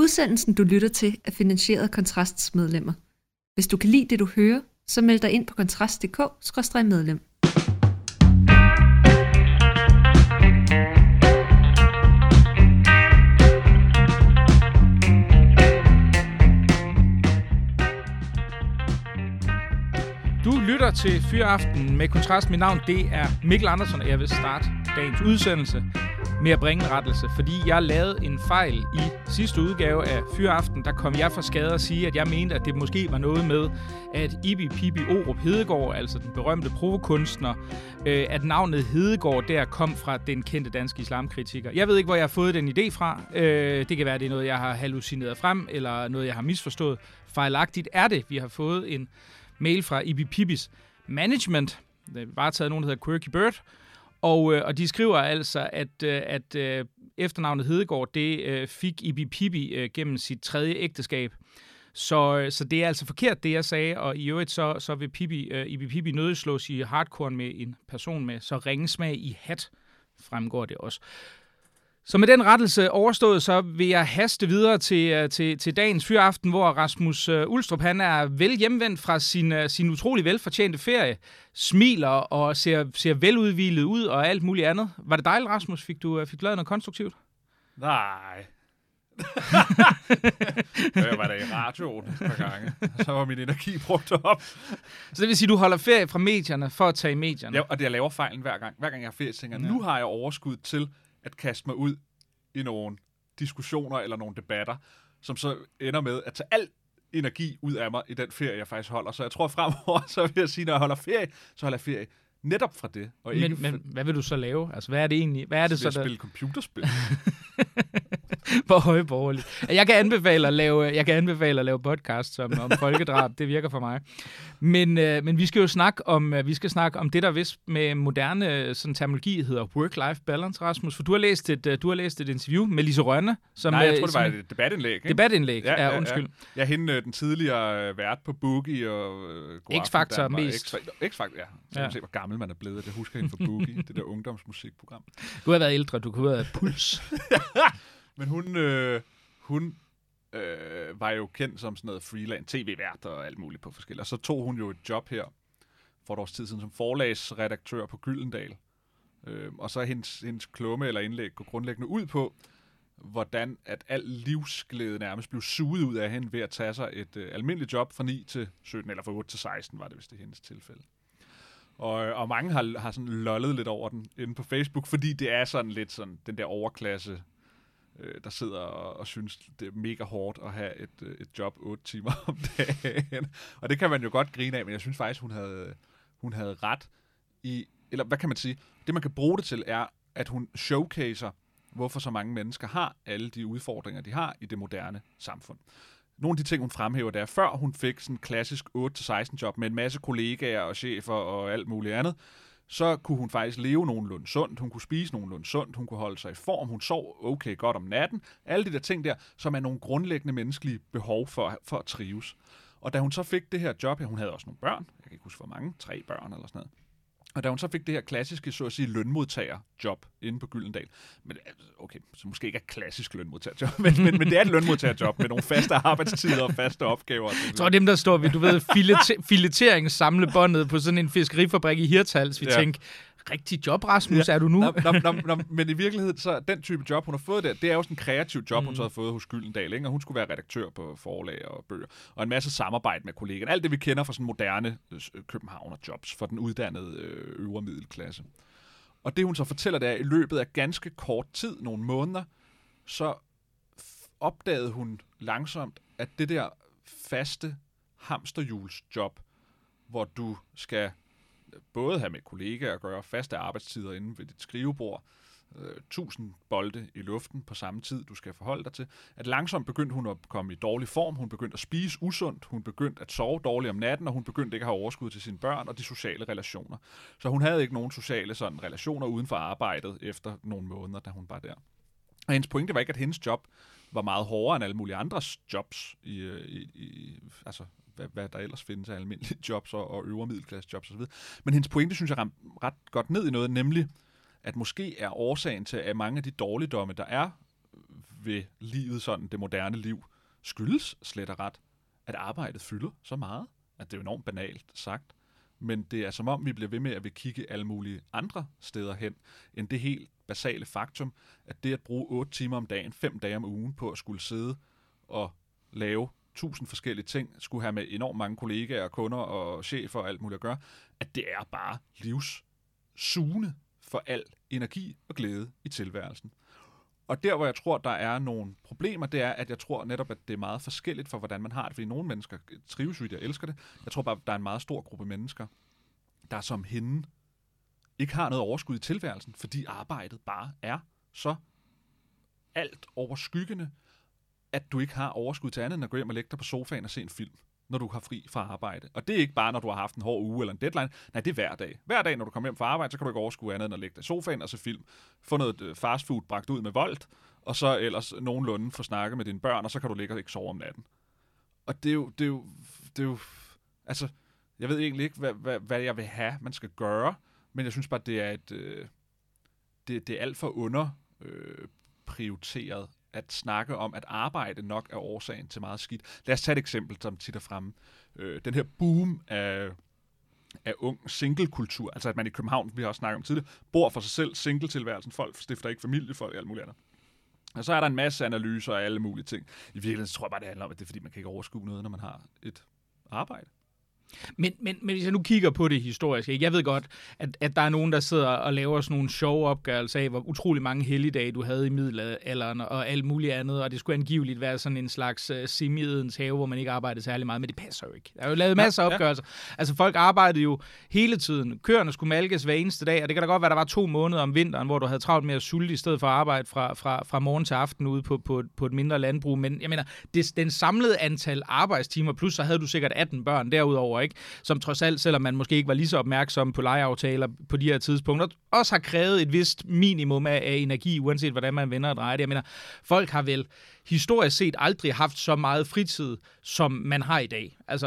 Udsendelsen, du lytter til, er finansieret af Kontrasts medlemmer. Hvis du kan lide det, du hører, så meld dig ind på kontrast.dk/medlem. Du lytter til Fyraften med Kontrast. Mit navn, det er Mikkel Andersen, og jeg vil starte dagens udsendelse med at bringe en rettelse, fordi jeg lavede en fejl i sidste udgave af Fyraften. Der kom jeg for skade at sige, at jeg mente, at det måske var noget med, at Ibi Pippi Orup Hedegaard, altså den berømte provokunstner, at navnet Hedegaard der kom fra den kendte danske islamkritiker. Jeg ved ikke, hvor jeg har fået den idé fra. Det kan være, det er noget, jeg har hallucineret frem, eller noget, jeg har misforstået. Fejlagtigt er det. Vi har fået en mail fra Ibi Pippis management. Det var bare taget nogen, der hedder Quirky Bird. Og de skriver altså, at efternavnet Hedegaard, det fik Ibi Pippi gennem sit 3. ægteskab. Så det er altså forkert, det jeg sagde, og i øvrigt så vil Ibi Pippi nødslås i hardcore med en person med så ringe smag i hat, fremgår det også. Så med den rettelse overstået, så vil jeg haste videre til dagens Fyraften, hvor Rasmus Ulstrup, han er vel hjemvendt fra sin utrolig velfortjente ferie, smiler og ser veludhvilet ud og alt muligt andet. Var det dejligt, Rasmus? Fik du lavet noget konstruktivt? Nej. Jeg var der i radioen et par gange, så var min energi brugt op. Så det vil sige, at du holder ferie fra medierne for at tage i medierne? Ja, og jeg laver fejlen hver gang. Hver gang jeg har ferie, tænker nu har jeg overskud til at kaste mig ud i nogle diskussioner eller nogle debatter, som så ender med at tage al energi ud af mig i den ferie, jeg faktisk holder. Så jeg tror fremover, så vil jeg sige, når jeg holder ferie, så holder jeg ferie netop fra det. Og ikke men hvad vil du så lave? Altså, hvad er det egentlig? Hvad er det så, spille computerspil. Hvor højborgerligt. Jeg kan anbefale at lave podcast om folkedrab. Det virker for mig. Men vi skal jo snakke om det, der vist med moderne sådan terminologi hedder work-life balance, Rasmus. For du har læst et interview med Lise Rønne. Nej, jeg tror, det var et debatindlæg. Ikke? Debatindlæg, ja, undskyld. Ja, hende, den tidligere vært på Boogie og X-Factor mest. X-Factor, ja. Så kan se, hvor gammel man er blevet. Det husker hende fra Boogie, det der ungdomsmusikprogram. Du har været ældre, du kunne have været Puls. Men hun var jo kendt som sådan noget freelance tv-vært og alt muligt på forskellige. Og så tog hun jo et job her for et års tid siden som forlagsredaktør på Gyldendal. Og så hendes klumme eller indlæg går grundlæggende ud på, hvordan at al livsglæde nærmest blev suget ud af hende ved at tage sig et almindeligt job fra 9 til 17, eller fra 8 til 16 var det, hvis det er hendes tilfælde. Og mange har sådan lollet lidt over den inde på Facebook, fordi det er sådan lidt sådan den der overklasse, der sidder og synes, det er mega hårdt at have et job 8 timer om dagen. Og det kan man jo godt grine af, men jeg synes faktisk, hun havde ret i, eller hvad kan man sige, det man kan bruge det til er, at hun showcaser, hvorfor så mange mennesker har alle de udfordringer, de har i det moderne samfund. Nogle af de ting, hun fremhæver, det er, før hun fik sådan en klassisk 8-16 job med en masse kollegaer og chefer og alt muligt andet, så kunne hun faktisk leve nogenlunde sundt, hun kunne spise nogenlunde sundt, hun kunne holde sig i form, hun sov okay godt om natten, alle de der ting der, som er nogle grundlæggende menneskelige behov for at trives. Og da hun så fik det her job her, hun havde også nogle børn, jeg kan ikke huske hvor mange, 3 børn eller sådan noget, og da hun så fik det her klassiske, så at sige, lønmodtagerjob inde på Gyldendal, men okay, så måske ikke et klassisk lønmodtagerjob, men det er et lønmodtagerjob med nogle faste arbejdstider og faste opgaver. Jeg tror, dem, der står ved, du ved, fileteringssamlebåndet på sådan en fiskerifabrik i Hirtshals, vi tænker, rigtig job, Rasmus, er du nu? Men i virkeligheden, så den type job, hun har fået der, det er jo sådan en kreativ job, hun så har fået hos Gyldendal, ikke? Og hun skulle være redaktør på forlag og bøger, og en masse samarbejde med kollegaer. Alt det, vi kender fra sådan moderne københavnerjobs for den uddannede øvre middelklasse. Og det, hun så fortæller, det er, at i løbet af ganske kort tid, nogle måneder, så opdagede hun langsomt, at det der faste hamsterhjulsjob, hvor du skal både have med kollegaer at gøre, faste arbejdstider inde ved dit skrivebord, 1000 bolde i luften på samme tid, du skal forholde dig til, at langsomt begyndte hun at komme i dårlig form, hun begyndte at spise usundt, hun begyndte at sove dårligt om natten, og hun begyndte ikke at have overskud til sine børn og de sociale relationer. Så hun havde ikke nogen sociale sådan relationer uden for arbejdet efter nogle måneder, da hun var der. Og hendes pointe var ikke, at hendes job var meget hårdere end alle mulige andres jobs altså hvad der ellers findes af almindelige jobs og øvre middelklasse jobs osv. Men hendes pointe, synes jeg, ramte ret godt ned i noget, nemlig, at måske er årsagen til, at mange af de dårligdomme, der er ved livet, sådan det moderne liv, skyldes slet og ret, at arbejdet fylder så meget, at det er enormt banalt sagt. Men det er som om, vi bliver ved med at vil kigge alle mulige andre steder hen, end det helt basale faktum, at det at bruge 8 timer om dagen, 5 dage om ugen på at skulle sidde og lave 1000 forskellige ting, skulle have med enormt mange kollegaer, kunder og chefer og alt muligt at gøre, at det er bare livssugende for al energi og glæde i tilværelsen. Og der, hvor jeg tror, der er nogle problemer, det er, at jeg tror netop, at det er meget forskelligt for, hvordan man har det. Fordi nogle mennesker trives vidt, jeg elsker det. Jeg tror bare, at der er en meget stor gruppe mennesker, der som hende ikke har noget overskud i tilværelsen, fordi arbejdet bare er så alt overskyggende, at du ikke har overskud til andet, end at gå hjem og lægge dig på sofaen og se en film, når du har fri fra arbejde. Og det er ikke bare, når du har haft en hård uge eller en deadline. Nej, det er hver dag. Hver dag, når du kommer hjem fra arbejde, så kan du ikke overskue andet end at lægge dig i sofaen og se film. Få noget fastfood bragt ud med Volt, og så ellers nogenlunde få snakke med dine børn, og så kan du ligge og ikke sove om natten. Og det er jo altså, jeg ved egentlig ikke, hvad jeg vil have, man skal gøre, men jeg synes bare, det er det er alt for underprioriteret at snakke om, at arbejde nok er årsagen til meget skidt. Lad os tage et eksempel, som tit er fremme. Den her boom af ung single-kultur, altså at man i København, vi har også snakket om tidligere, bor for sig selv, single-tilværelsen, folk stifter ikke familie, folk og alt muligt andet. Og så er der en masse analyser af alle mulige ting. I virkeligheden tror jeg bare, det handler om, at det er fordi, man kan ikke overskue noget, når man har et arbejde. Men hvis jeg nu kigger på det historisk, jeg ved godt, at der er nogen, der sidder og laver sådan nogle sjove opgørelser af, hvor utrolig mange helligdage du havde i middelalderen og alt muligt andet, og det skulle angiveligt være sådan en slags semi-edens have, hvor man ikke arbejdede særlig meget, men det passer jo ikke. Der er jo lavet masser af opgørelser. Ja. Altså folk arbejdede jo hele tiden. Køerne skulle malkes hver eneste dag, og det kan da godt være, der var 2 måneder om vinteren, hvor du havde travlt med at sulte i stedet for at arbejde fra morgen til aften ude på et mindre landbrug. Men jeg mener, den samlede antal arbejdstimer, plus så havde du sikkert 18 børn derudover, ikke? Som trods alt, selvom man måske ikke var lige så opmærksom på lejeaftaler på de her tidspunkter, også har krævet et vist minimum af energi, uanset hvordan man vender og drejer det. Jeg mener, folk har vel historisk set aldrig haft så meget fritid, som man har i dag. Altså,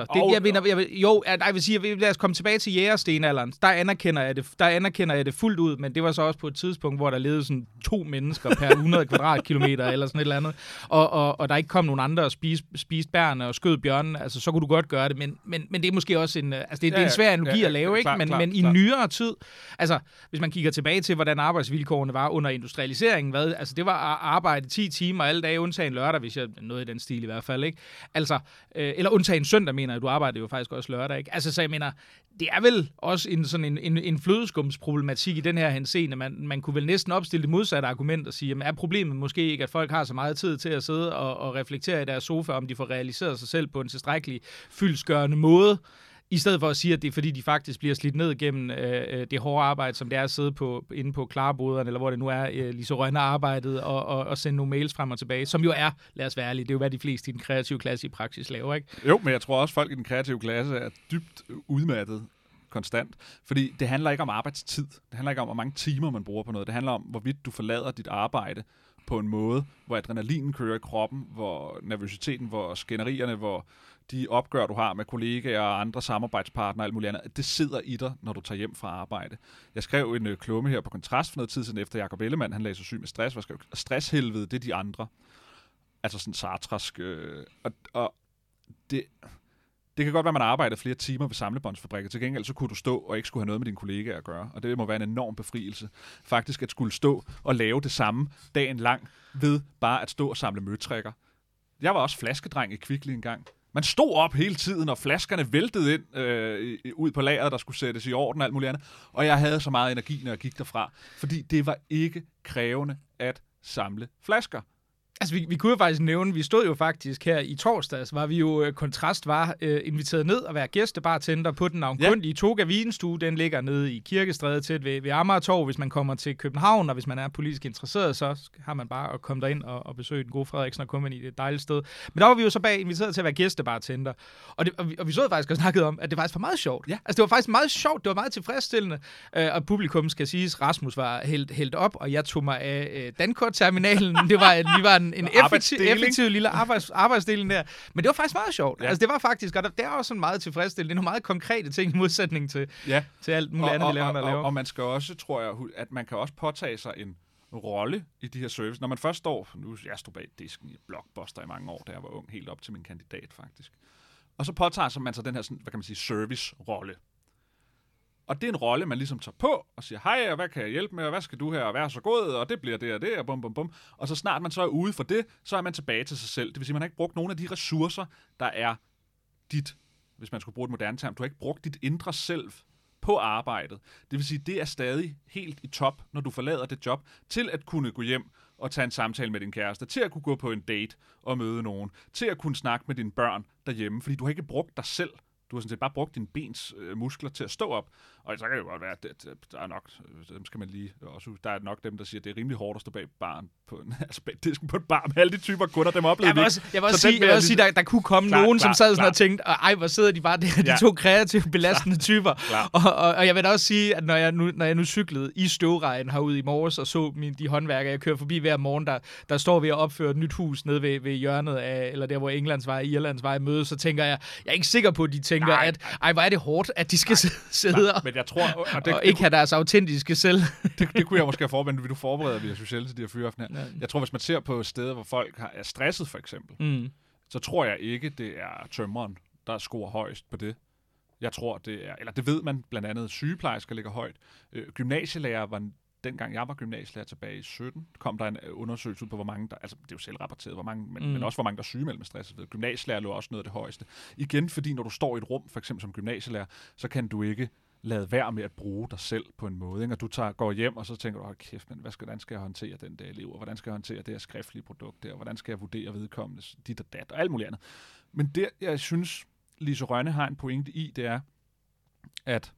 jeg vil sige, lad os komme tilbage til jægerstenalderen. Der anerkender jeg det fuldt ud, men det var så også på et tidspunkt, hvor der levede sådan 2 mennesker per 100 kvadratkilometer eller sådan et eller andet, og der ikke kom nogen andre og spiste bærene og skød bjørnen, altså så kunne du godt gøre det, men det er måske også det er en svær analogi at lave, ikke? Men i nyere tid, altså hvis man kigger tilbage til, hvordan arbejdsvilkårene var under industrialiseringen, altså det var at arbejde 10 timer alle dage, undtagen lørdag, hvis jeg noget i den stil i hvert fald, ikke? Altså, eller undtagen søndag, mener jeg, du arbejder jo faktisk også lørdag, ikke? Altså, så jeg mener, det er vel også en flødeskumsproblematik i den her henseende. Man kunne vel næsten opstille det modsatte argument og sige, jamen er problemet måske ikke, at folk har så meget tid til at sidde og reflektere i deres sofa, om de får realiseret sig selv på en tilstrækkelig fyldestgørende måde, i stedet for at sige, at det er fordi, de faktisk bliver slidt ned gennem det hårde arbejde, som det er at sidde inde på klareboderne, eller hvor det nu er, lige så rønne arbejdet, og sende nogle mails frem og tilbage, som jo er, lad os være ærlige, det er jo hvad de fleste i den kreative klasse i praksis laver, ikke? Jo, men jeg tror også, at folk i den kreative klasse er dybt udmattet konstant, fordi det handler ikke om arbejdstid. Det handler ikke om, hvor mange timer man bruger på noget. Det handler om, hvorvidt du forlader dit arbejde på en måde, hvor adrenalinen kører i kroppen, hvor nervøsiteten, hvor skænderierne, hvor de opgør, du har med kollegaer og andre samarbejdspartnere og alt muligt andet, det sidder i dig, når du tager hjem fra arbejde. Jeg skrev en klumme her på Kontrast for noget tid siden efter Jacob Ellemann, han lagde sig syg med stress, og skrev, stresshelvede, det er de andre. Altså sådan sartrask. Og det kan godt være, at man arbejder flere timer ved samlebåndsfabrikker. Til gengæld så kunne du stå og ikke skulle have noget med dine kollegaer at gøre. Og det må være en enorm befrielse. Faktisk at skulle stå og lave det samme dagen lang ved bare at stå og samle møtrækker. Jeg var også flaskedreng i Kvickly engang. Man stod op hele tiden, og flaskerne væltede ind ud på lageret, der skulle sættes i orden og alt muligt andet. Og jeg havde så meget energi, når jeg gik derfra. Fordi det var ikke krævende at samle flasker. Altså, vi kunne jo faktisk nævne, vi stod jo faktisk her i torsdags, var vi jo Kontrast var inviteret ned og være gæstebartender på den navnkundige Toga Vinstue. Den ligger nede i Kirkestræde tæt ved Amagertorv. Hvis man kommer til København, og hvis man er politisk interesseret, så har man bare at komme derind og besøge den gode Frederiksen & Company. Det er et dejligt sted. Men der var vi jo så inviteret til at være gæstebartender. Og vi så faktisk og snakkede om, at det faktisk var meget sjovt. Ja. Altså, det var faktisk meget sjovt. Det var meget tilfredsstillende. Og publikum skal siges, Rasmus var hældt op, og jeg tog mig af Dankort-terminalen. Vi var en effektiv lille arbejdsdeling der. Men det var faktisk meget sjovt. Ja. Altså, det var faktisk, og det er også sådan meget tilfredsstillende. Det er nogle meget konkrete ting i modsætning til alt muligt andet, vi laver. Og man skal også, tror jeg, at man kan også påtage sig en rolle i de her service. Når man først står, jeg stod bag disken i Blockbuster i mange år, da jeg var ung, helt op til min kandidat faktisk. Og så påtager man så den her, sådan, hvad kan man sige, service-rolle. Og det er en rolle, man ligesom tager på og siger, hej, og hvad kan jeg hjælpe med, og hvad skal du her, og vær så god, og det bliver det og det, og bum, bum, bum. Og så snart man så er ude for det, så er man tilbage til sig selv. Det vil sige, man har ikke brugt nogen af de ressourcer, der er dit, hvis man skulle bruge et moderne term, du har ikke brugt dit indre selv på arbejdet. Det vil sige, det er stadig helt i top, når du forlader det job, til at kunne gå hjem og tage en samtale med din kæreste, til at kunne gå på en date og møde nogen, til at kunne snakke med dine børn derhjemme, fordi du har ikke brugt dig selv. Du har sådan set bare brugt dine bens muskler til at stå op. Og så kan det jo godt være, at der er nok, dem skal man lige også, der er nok dem, der siger, at det er rimelig hårdt at stå bag baren på bag disken på en bar med alle de typer kunder, dem oplevede vi. Jeg vil også sige, der kunne komme nogen, som sad sådan og tænkte, ej, hvor sidder de bare der, de to kreative, belastende typer. Og jeg vil da også sige, at når jeg nu cyklede i støvregn herude i morges og så de håndværkere, jeg kører forbi hver morgen, der står ved at opføre et nyt hus nede ved hjørnet af, eller der hvor Englandsvej, Irlandsvej mødes, så tænker jeg er ikke sikker på, at de tænker, at hvor er det hårdt, at de skal sidde men jeg tror, og ikke have deres autentiske selv. det kunne jeg måske have forberedt, vil du forberede via sociale til de her fyreaften her. Jeg tror, hvis man ser på steder, hvor folk er stresset for eksempel, så tror jeg ikke, det er tømreren, der scorer højst på det. Jeg tror, det er, eller det ved man, blandt andet sygeplejersker ligger højt. Gymnasielærer var dengang jeg var gymnasielærer tilbage i 17, kom der en undersøgelse ud på, hvor mange der, altså det er jo selvrapporteret, hvor mange, men også hvor mange der er sygemeldt med stress. Gymnasielærer lå også noget af det højeste. Igen, fordi når du står i et rum, for eksempel som gymnasielærer, så kan du ikke lade være med at bruge dig selv på en måde. Ikke? Og du går hjem, og så tænker du, kæft, men hvordan skal jeg håndtere den der elev, og hvordan skal jeg håndtere det her skriftlige produkt der, og hvordan skal jeg vurdere vedkommende dit og dat, og alt muligt andet. Men det, jeg synes, Lise Rønne har en pointe i, det er, at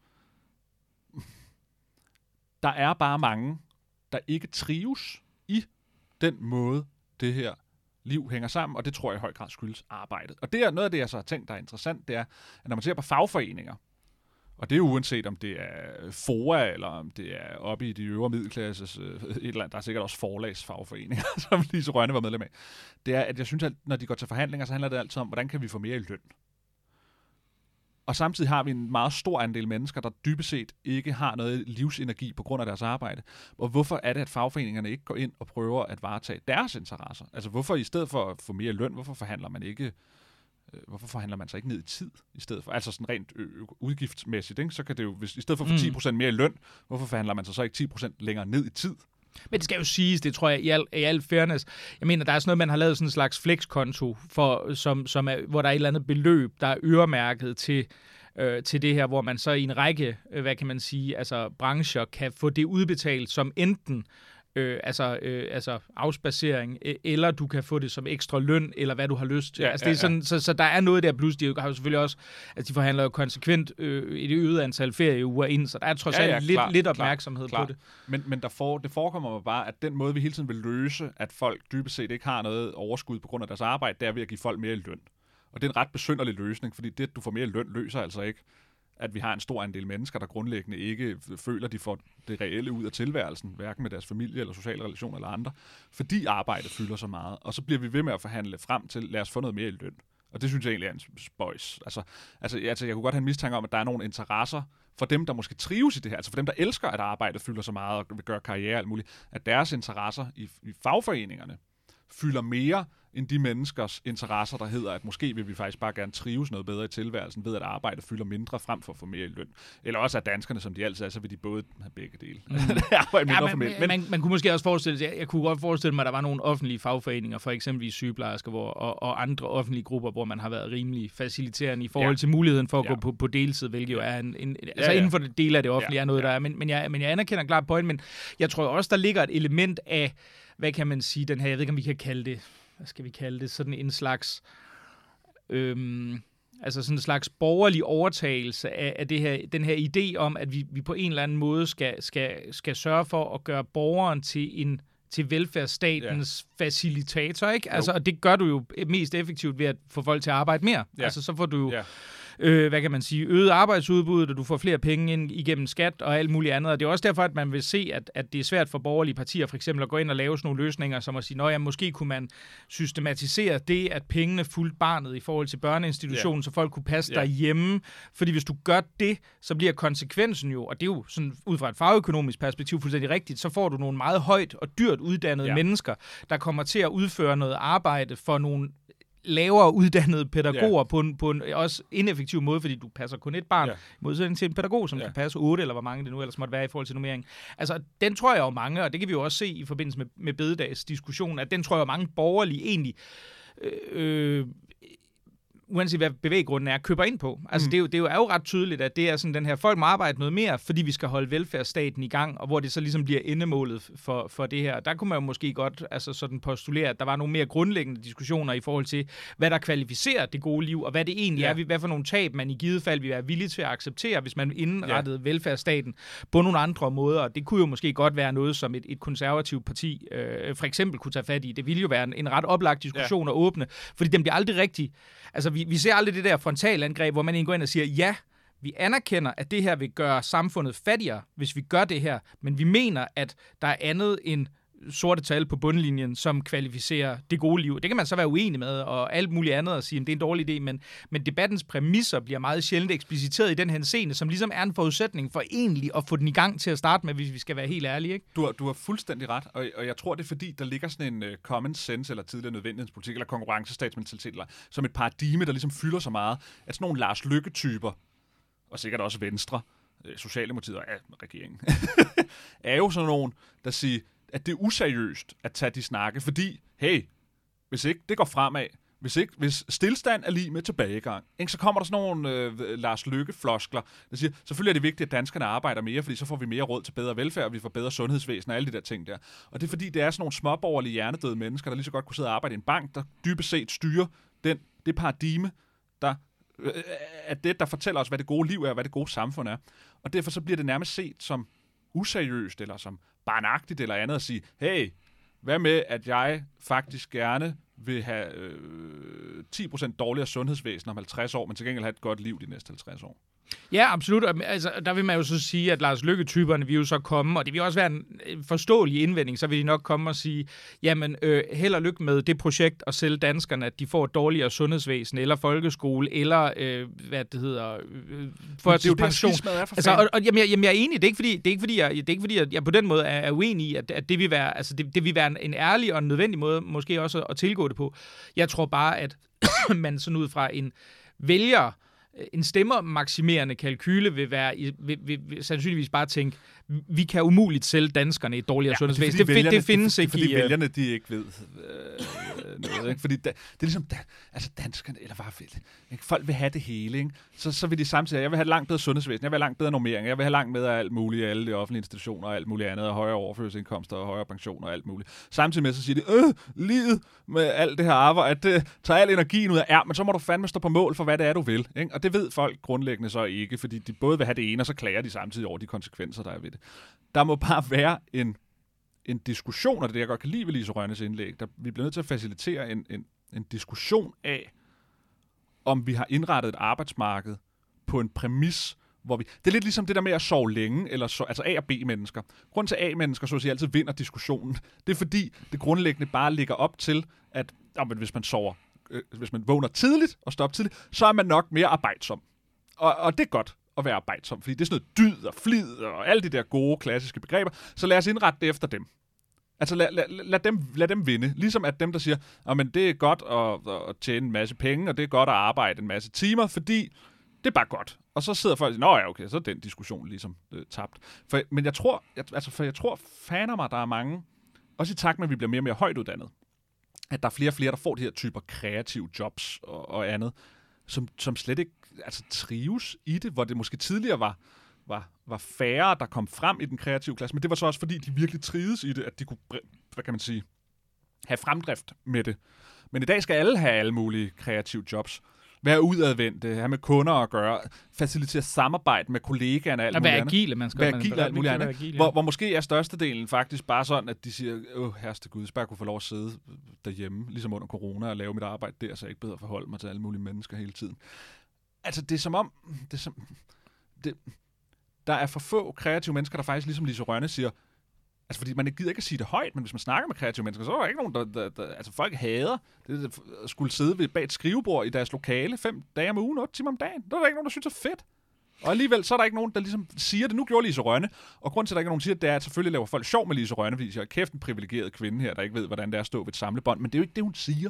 der er bare mange, der ikke trives i den måde, det her liv hænger sammen, og det tror jeg i høj grad skyldes arbejdet. Og det er noget af det, jeg så har tænkt, der er interessant, det er, at når man ser på fagforeninger, og det er jo uanset om det er FOA, eller om det er oppe i de øvre middelklasses, et eller andet, der er sikkert også forlagsfagforeninger, som Lise Rønne var medlem af, det er, at jeg synes, at når de går til forhandlinger, så handler det altid om, hvordan kan vi få mere i løn. Og samtidig har vi en meget stor andel mennesker, der dybest set ikke har noget livsenergi på grund af deres arbejde. Og hvorfor er det, at fagforeningerne ikke går ind og prøver at varetage deres interesser? Altså hvorfor i stedet for at få mere løn, hvorfor forhandler man sig ikke ned i tid i stedet for? Altså sådan rent udgiftsmæssigt, ikke? Så kan det jo, hvis i stedet for at få 10% mere i løn, hvorfor forhandler man sig så ikke 10% længere ned i tid? Men det skal jo siges, det tror jeg i al fairness. Jeg mener, der er sådan noget, man har lavet sådan en slags flexkonto, som er, hvor der er et eller andet beløb, der er øremærket til det her, hvor man så i en række, hvad kan man sige, altså brancher kan få det udbetalt som enten altså afspacering, eller du kan få det som ekstra løn, eller hvad du har lyst til. Ja, altså, det er sådan, så der er noget der, plus de har jo selvfølgelig også, altså de forhandler jo konsekvent i det øgede antal ferieuger ind, så der er trods alt lidt opmærksomhed på det. Men det forekommer mig bare, at den måde, vi hele tiden vil løse, at folk dybest set ikke har noget overskud på grund af deres arbejde, det er ved at give folk mere løn. Og det er en ret besynderlig løsning, fordi det, at du får mere løn, løser altså ikke, at vi har en stor andel mennesker, der grundlæggende ikke føler, de får det reelle ud af tilværelsen, hverken med deres familie eller sociale relationer eller andre, fordi arbejdet fylder så meget. Og så bliver vi ved med at forhandle frem til, lad os få noget mere i løn. Og det synes jeg egentlig er en spøjs. Altså, jeg kunne godt have en mistanke om, at der er nogle interesser for dem, der måske trives i det her, altså for dem, der elsker, at arbejdet fylder så meget og vil gøre karriere og alt muligt, at deres interesser i fagforeningerne fylder mere end de menneskers interesser, der hedder, at måske vil vi faktisk bare gerne trives noget bedre i tilværelsen, ved at arbejdet fylder mindre frem for at få mere i løn. Eller også at danskerne, som de altid er, så vil de både have begge dele. Man kunne måske også forestille sig, jeg kunne godt forestille mig, at der var nogle offentlige fagforeninger, for eksempel sygeplejersker og andre offentlige grupper, hvor man har været rimelig faciliterende i forhold til muligheden for at gå på deltid, hvilket jo er inden for det del af det offentlige er noget, der er. Men jeg anerkender klart point, men jeg tror også, der ligger et element af, hvad kan man sige, den her, jeg ved ikke, om vi kan kalde det, hvad skal vi kalde det, sådan en slags, altså sådan en slags borgerlig overtagelse af det her, den her idé om, at vi på en eller anden måde skal sørge for at gøre borgeren til velfærdsstatens facilitator, ikke? Altså, og det gør du jo mest effektivt ved at få folk til at arbejde mere. Altså, så får du jo hvad kan man sige, øget arbejdsudbud, og du får flere penge ind igennem skat og alt muligt andet. Og det er også derfor, at man vil se, at det er svært for borgerlige partier for eksempel at gå ind og lave sådan nogle løsninger, som at sige, måske kunne man systematisere det, at pengene fulgte barnet i forhold til børneinstitutionen, så folk kunne passe derhjemme. Fordi hvis du gør det, så bliver konsekvensen jo, og det er jo sådan ud fra et fagøkonomisk perspektiv fuldstændig rigtigt, så får du nogle meget højt og dyrt uddannede mennesker, der kommer til at udføre noget arbejde for nogle lavere uddannede pædagoger på en også ineffektiv måde, fordi du passer kun et barn, i modsætning til en pædagog, som kan passe 8, eller hvor mange det nu ellers måtte være i forhold til nummering. Altså, den tror jeg jo mange, og det kan vi jo også se i forbindelse med bededagsdiskussionen, at den tror jeg jo mange borgerlige egentlig uanset hvad bevæggrunden er, køber ind på. Altså, det er jo ret tydeligt, at det er sådan den her, folk må arbejde noget mere, fordi vi skal holde velfærdsstaten i gang, og hvor det så ligesom bliver endemålet for det her. Der kunne man jo måske godt sådan postulere, at der var nogle mere grundlæggende diskussioner i forhold til, hvad der kvalificerer det gode liv, og hvad det egentlig er, hvad for nogle tab man i givet fald vil være villig til at acceptere, hvis man indrettede velfærdsstaten på nogle andre måder. Det kunne jo måske godt være noget, som et konservativt parti for eksempel kunne tage fat i. Det ville jo være en ret oplagt diskussion at åbne, fordi den bliver aldrig rigtig. Altså, vi ser aldrig det der frontalangreb, hvor man egentlig går ind og siger, ja, vi anerkender, at det her vil gøre samfundet fattigere, hvis vi gør det her, men vi mener, at der er andet end sorte tal på bundlinjen, som kvalificerer det gode liv. Det kan man så være uenig med, og alt muligt andet at sige, at det er en dårlig idé, men debattens præmisser bliver meget sjældent ekspliciteret i den henseende, som ligesom er en forudsætning for egentlig at få den i gang til at starte med, hvis vi skal være helt ærlige, ikke? Du har fuldstændig ret, og jeg tror, det er fordi, der ligger sådan en common sense, eller tidligere nødvendighedspolitik, eller konkurrencestatsmentalitet, eller som et paradigme, der ligesom fylder så meget, at sådan nogle Lars Løkke-typer, og sikkert også Venstre, Socialdemokratiet og regeringen, er jo sådan nogen, der siger, at det er useriøst at tage de snakke, fordi, hey, hvis ikke det går fremad, hvis stillstand er lige med tilbagegang, ikke, så kommer der sådan nogle Lars Løkke-floskler, der siger, selvfølgelig er det vigtigt, at danskerne arbejder mere, fordi så får vi mere råd til bedre velfærd, og vi får bedre sundhedsvæsen og alle de der ting der. Og det er fordi, det er sådan nogle småborgerlige hjernedøde mennesker, der lige så godt kunne sidde og arbejde i en bank, der dybest set styrer det paradigme, der er det, der fortæller os, hvad det gode liv er, og hvad det gode samfund er. Og derfor så bliver det nærmest set som useriøst, eller som barnagtigt, eller andet, at sige, hey, hvad med, at jeg faktisk gerne vil have 10% dårligere sundhedsvæsen om 50 år, men til gengæld have et godt liv de næste 50 år? Ja, absolut. Altså, der vil man jo så sige, at Lars Løkke-typerne vil jo så komme, og det vil også være en forståelig indvending, så vil de nok komme og sige, jamen, held og lykke med det projekt at sælge danskerne, at de får et dårligere sundhedsvæsen, eller folkeskole, eller hvad det hedder, førtidspension. Det er jo det, altså, jamen, jeg er enig. Det er ikke fordi, jeg på den måde er uenig i, at det vil være, altså, det vil være en ærlig og en nødvendig måde, måske også at tilgå det på. Jeg tror bare, at man sådan ud fra en stemmermaksimerende kalkyle vil sandsynligvis bare tænke, vi kan umuligt sælge danskerne et dårligere sundhedsvæsen. Det findes ikke fordi vælgerne, de ikke ved noget. Ikke? Fordi det er ligesom, altså danskerne, eller hvad vil ikke? Folk vil have det hele. Ikke? Så vil de samtidig, jeg vil have langt bedre sundhedsvæsen, jeg vil have langt bedre normering, jeg vil have langt bedre alt muligt, alle de offentlige institutioner og alt muligt andet, og højere overførselsindkomster og højere pensioner og alt muligt. Samtidig med, så siger de, livet med alt det her arbejde, det tager al energien ud af, men så må du fandme stå på mål for, hvad det er, du vil. Ikke? Og det ved folk grundlæggende så ikke, fordi de både vil have det ene, og så klager de samtidig over de konsekvenser, der er ved det. Der må bare være en diskussion, og det jeg godt kan lide ved Lise Rønnes indlæg, vi bliver nødt til at facilitere en diskussion af, om vi har indrettet et arbejdsmarked på en præmis, hvor vi... Det er lidt ligesom det der med at sove længe, altså A- og B-mennesker. Grunden til A-mennesker, så at sige, altid vinder diskussionen, det er fordi, det grundlæggende bare ligger op til, at hvis man vågner tidligt og står op tidligt, så er man nok mere arbejdsom. Og det er godt at være arbejdsom, fordi det er sådan noget dyd og flid og alle de der gode, klassiske begreber, så lad os indrette det efter dem. Altså lad dem vinde. Ligesom at dem, der siger, men det er godt at tjene en masse penge, og det er godt at arbejde en masse timer, fordi det er bare godt. Og så sidder folk og siger, okay, så er den diskussion ligesom tabt. Men jeg tror faner mig, der er mange, også i takt med, at vi bliver mere og mere højt uddannet, at der er flere og flere, der får de her typer kreative jobs og andet, som slet ikke trives i det, hvor det måske tidligere var færre, der kom frem i den kreative klasse, men det var så også fordi, de virkelig trivedes i det, at de kunne, hvad kan man sige, have fremdrift med det. Men i dag skal alle have alle mulige kreative jobs. Være udadvendte, have med kunder at gøre, facilitere samarbejde med kollegaerne og alt muligt andet. Være agile og alt muligt andet. Hvor måske er størstedelen faktisk bare sådan, at de siger, herreste Gud, jeg bare kunne få lov at sidde derhjemme, ligesom under corona, og lave mit arbejde der, så jeg ikke bedre forholde mig til alle mulige mennesker hele tiden. Altså, det er som om... Der er for få kreative mennesker, der faktisk, ligesom Lise Rønne siger... Altså, fordi man gider ikke at sige det højt, men hvis man snakker med kreative mennesker, så er der ikke nogen, der altså, folk hader det, at skulle sidde bag et skrivebord i deres lokale 5 dage om ugen, 8 timer om dagen. Der er der ikke nogen, der synes er fedt. Og alligevel, så er der ikke nogen, der ligesom siger det. Nu gjorde Lise Rønne, og grunden til, at der ikke er nogen, der siger det, er, at selvfølgelig laver folk sjov med Lise Rønne, fordi jeg er kæft en privilegeret kvinde her, der ikke ved, hvordan det er at stå ved et samlebånd, men det er jo ikke det, hun siger.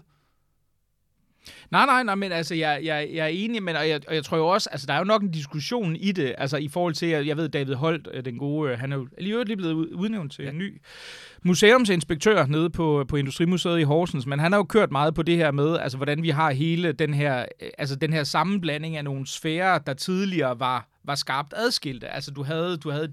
Nej, men altså, jeg er enig, men og jeg tror jo også, altså, der er jo nok en diskussion i det, altså i forhold til, jeg ved, David Holt, den gode, han er jo lige blevet udnævnt til en ny museumsinspektør nede på Industrimuseet i Horsens, men han har jo kørt meget på det her med, altså hvordan vi har hele den her sammenblanding af nogle sfærer, der tidligere var skarpt adskilte. Altså du havde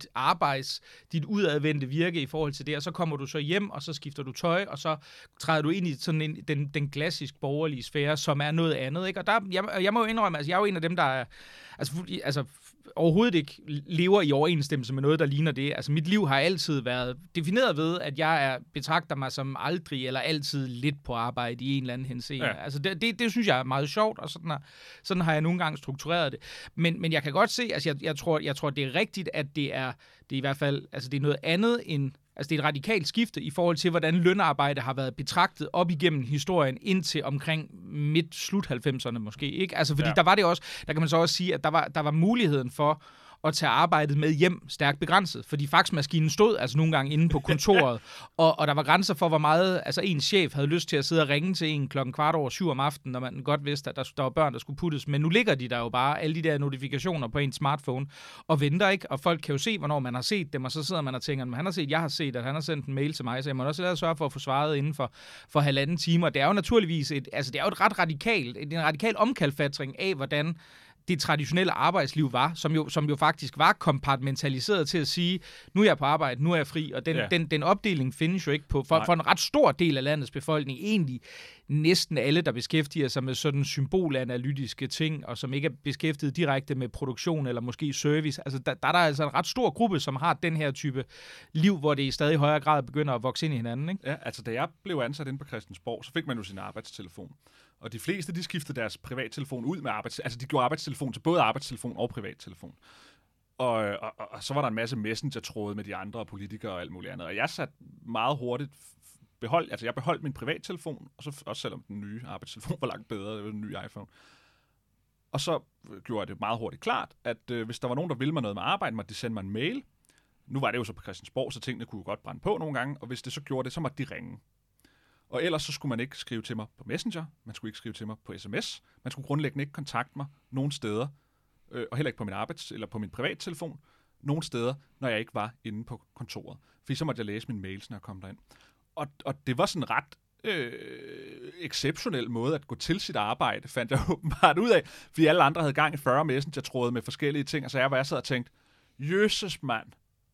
dit udadvendte virke i forhold til det, og så kommer du så hjem, og så skifter du tøj, og så træder du ind i sådan den klassisk borgerlige sfære, som er noget andet, ikke? Og der, jeg må jo indrømme, altså jeg er jo en af dem, der er, altså overhovedet ikke lever i overensstemmelse med noget, der ligner det. Altså mit liv har altid været defineret ved, at jeg betragter mig som aldrig eller altid lidt på arbejde i en eller anden henseende. Ja. Altså det synes jeg er meget sjovt, og sådan har jeg nogle gange struktureret det. Men jeg kan godt se, altså jeg tror det er rigtigt, at det er i hvert fald, altså det er noget andet end, altså det er et radikalt skifte i forhold til, hvordan lønarbejde har været betragtet op igennem historien indtil omkring slut 90'erne måske, ikke? Altså fordi der var det også, der kan man så også sige, at der var muligheden for at tage arbejdet med hjem stærkt begrænset, fordi faxmaskinen stod altså nogle gange inde på kontoret, og der var grænser for, hvor meget altså en chef havde lyst til at sidde og ringe til en 7:15 om aftenen, når man godt vidste, at der var børn, der skulle puttes. Men nu ligger de der jo bare, alle de der notifikationer på en smartphone, og venter, ikke? Og folk kan jo se, hvornår man har set dem, og så sidder man og tænker, men han har set, jeg har set, at han har sendt en mail til mig, så jeg må også lade sørge for at få svaret inden for 1,5 time. Og det er jo naturligvis det er jo en radikal omkalfatring af, hvordan det traditionelle arbejdsliv var, som jo faktisk var kompartmentaliseret til at sige, nu er jeg på arbejde, nu er jeg fri, og den opdeling findes jo ikke for en ret stor del af landets befolkning. Egentlig næsten alle, der beskæftiger sig med sådan symbolanalytiske ting, og som ikke er beskæftiget direkte med produktion eller måske service. Altså der er der altså en ret stor gruppe, som har den her type liv, hvor det i stadig højere grad begynder at vokse ind i hinanden, ikke? Ja, altså da jeg blev ansat inde på Christiansborg, så fik man jo sin arbejdstelefon. Og de fleste, de skiftede deres privattelefon ud med altså de gjorde arbejdstelefon til både arbejdstelefon og privattelefon. Og så var der en masse messenger-tråde med de andre politikere og alt muligt andet. Og jeg satte meget hurtigt jeg beholdt min privattelefon, og så også selvom den nye arbejdstelefon var langt bedre, det var den nye iPhone. Og så gjorde jeg det meget hurtigt klart, at hvis der var nogen, der ville mig noget med arbejde, måtte de sende mig en mail. Nu var det jo så på Christiansborg, så tingene kunne godt brænde på nogle gange, og hvis det så gjorde det, så måtte de ringe. Og ellers så skulle man ikke skrive til mig på Messenger, man skulle ikke skrive til mig på sms, man skulle grundlæggende ikke kontakte mig nogen steder, og heller ikke på min eller på min privattelefon, nogen steder, når jeg ikke var inde på kontoret. Fordi så måtte jeg læse mine mails, når jeg kom derind. Og det var sådan en ret exceptionel måde at gå til sit arbejde, fandt jeg åbenbart ud af, fordi alle andre havde gang i 40 messenger-tråde med forskellige ting, og så jeg sad og tænkte, jøsses mand.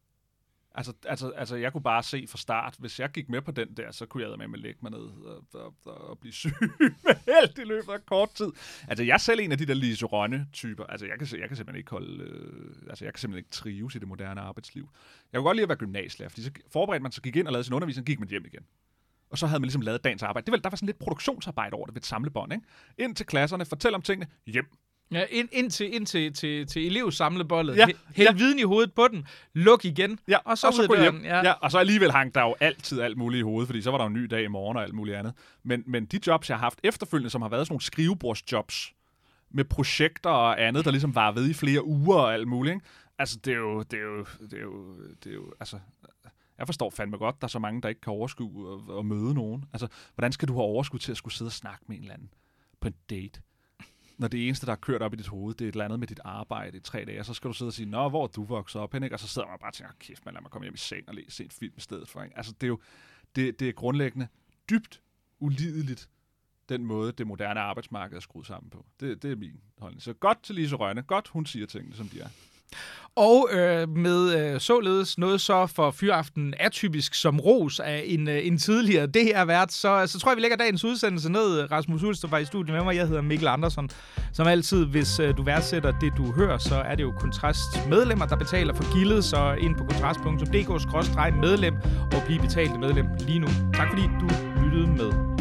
Altså, jeg kunne bare se fra start, hvis jeg gik med på den der, så kunne jeg med lægge mig ned og blive syg med helt i løbet af kort tid. Altså, jeg er selv en af de der Lise Rønne-typer. Altså, jeg kan simpelthen ikke jeg kan simpelthen ikke trives i det moderne arbejdsliv. Jeg kunne godt lide at være gymnasielærer, fordi så forberedte man sig, gik ind og lavede sin undervisning, gik man hjem igen. Og så havde man ligesom lavet dagens arbejde. Der var sådan lidt produktionsarbejde over det ved et samlebånd, ikke? Ind til klasserne, fortæl om tingene, hjem. Ja, ind til elevsamlebollet. Ja, hæld viden i hovedet på den. Luk igen. Ja, og så gå hjem. Ja, og så alligevel hang der jo altid alt muligt i hovedet, fordi så var der en ny dag i morgen og alt muligt andet. Men de jobs, jeg har haft efterfølgende, som har været sådan nogle skrivebordsjobs med projekter og andet, der ligesom var ved i flere uger og alt muligt, ikke? Altså, det er jo altså... Jeg forstår fandme godt, der er så mange, der ikke kan overskue at møde nogen. Altså, hvordan skal du have overskud til at skulle sidde og snakke med en eller anden på en date? Når det eneste, der er kørt op i dit hoved, det er et eller andet med dit arbejde i 3 dage, så skal du sidde og sige, nå, hvor er du vokset op hen, ikke? Og så sidder man bare og tænker, kæft, man, lad mig komme hjem i seng og se en film i stedet for, ikke? Altså, det er jo det er grundlæggende dybt ulideligt, den måde, det moderne arbejdsmarked er skruet sammen på. Det er min holdning. Så godt til Lise Rønne. Godt, hun siger tingene, som de er. Og med således noget så for Fyraften atypisk som ros af en tidligere DR-vært, så tror jeg, vi lægger dagens udsendelse ned. Rasmus Ulstrup var i studiet med mig. Jeg hedder Mikkel Andersson. Som altid, hvis du værdsætter det, du hører, så er det jo Kontrast medlemmer, der betaler for gildet. Så ind på kontrast.dk/medlem og bliv betalt medlem lige nu. Tak fordi du lyttede med.